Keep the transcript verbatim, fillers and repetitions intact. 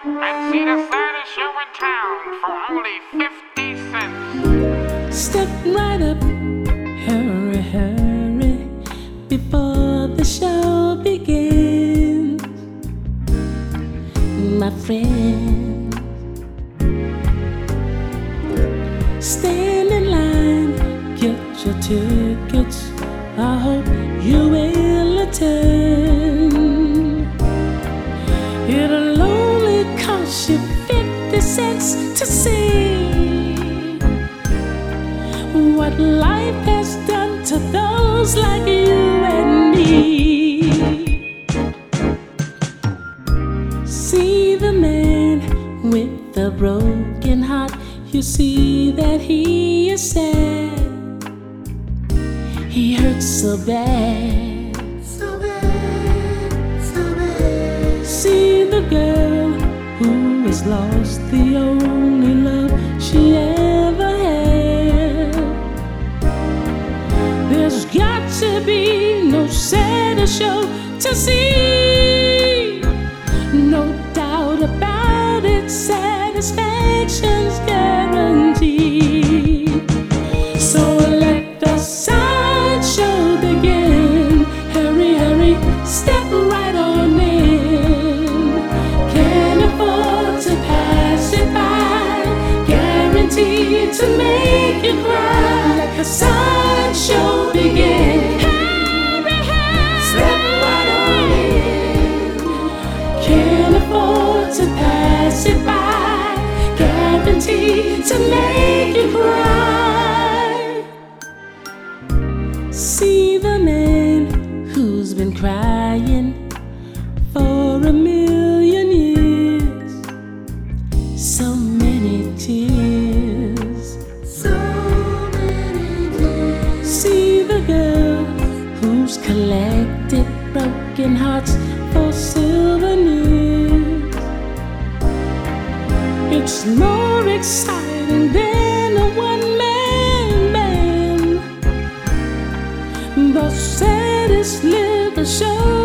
and see the saddest show in town for only fifty cents. Step right up, hurry, hurry, before the show begins, my friend. Stand in line, get your tickets. I hope you will attend. It'll only cost you fifty cents to see what life has done to those like you and me. See the man with the broken heart, you see that he is sad. He hurts so bad, so bad, so bad. See the girl who has lost the only love she ever had. There's got to be no sadder show to see. No doubt about it, satisfaction's guaranteed. So let the sideshow begin. Hurry, hurry, step right on in. Can't afford to pass it by, guaranteed to make you cry. Let the sideshow begin. Hurry, hurry, step right on in. Can't afford to pass it by, guaranteed to make you cry. See the man who's been crying for a million years, so many tears, so many tears. See the girl who's collected broken hearts for souvenirs. It's more exciting than a one-man band. The saddest little show